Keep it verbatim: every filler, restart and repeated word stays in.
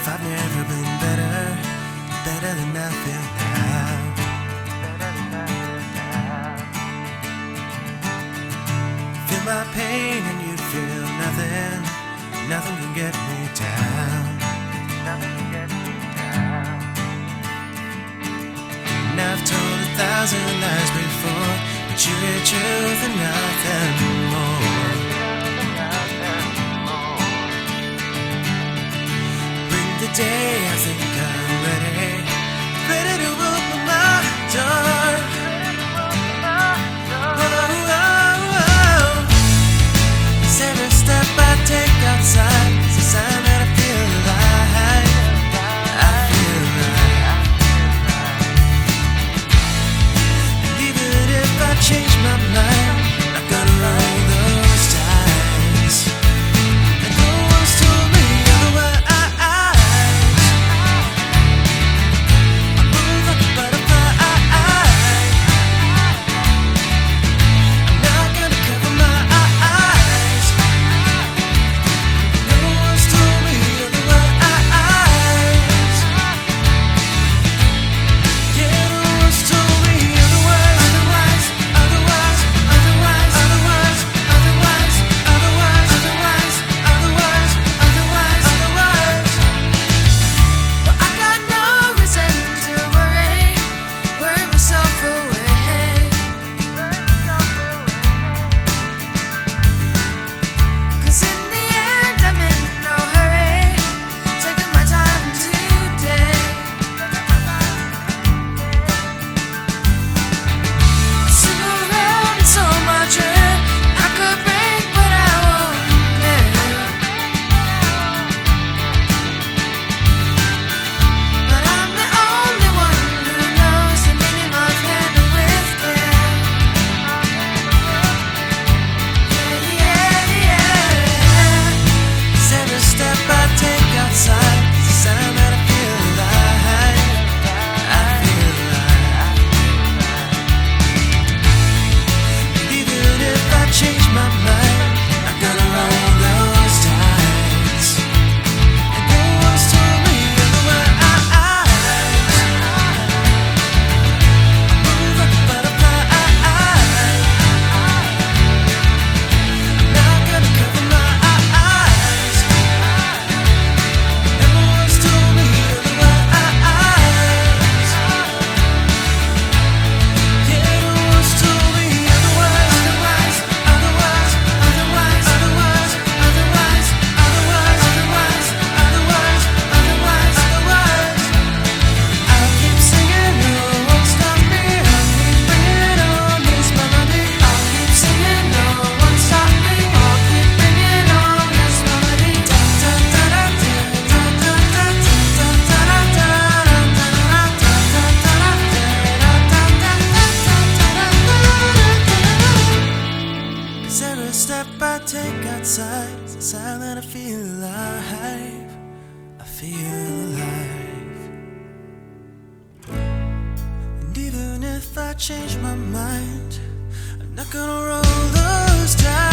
if I've never been better, better than I feel now. Feel my pain and you'd feel nothing, nothing can get me down. Nothing can get me down. And I've told a thousand lies before, but you hear truth and nothing more. Bring the day, I think I'm ready, ready to open my door. Oh, oh, oh. As every step I take outside is a sign that I feel alive. I feel alive. And even if I change my mind, I'm gonna roll those dice. And no one's told me otherwise. I move like a butterfly. I'm not gonna cover my eyes. No one's told me otherwise. Yeah, no one's told me otherwise. Otherwise, otherwise, otherwise, otherwise, otherwise, otherwise, otherwise, otherwise, otherwise, otherwise. But I got no reason to worry, worry myself away. 'Cause in the end I'm in no hurry, taking my time today. Sit around in so much hurt, I could break but I won't dare. But I'm the only one who knows the meaning of handle with care. Yeah, yeah, yeah. As every step I take outside is a sign that I feel alive. I feel alive. And even if I change my mind, I'm gonna roll those dice. And no one's told me otherwise. I move like a butterfly. I'm not gonna cover my eyes. No one's told me otherwise. Yeah, no one's told me otherwise. Otherwise, otherwise, otherwise, otherwise, otherwise, otherwise, otherwise, otherwise, otherwise. I'll keep singing, no one won't stop me. I'll keep bringing on this melody. I'll keep singing, no one stop me. I'll keep bringing on this melody. Da da da da da da da da da da da Cause every step I take outside is a sign that I feel alive. I feel alive. And even if I change my mind, I'm not gonna roll those dice.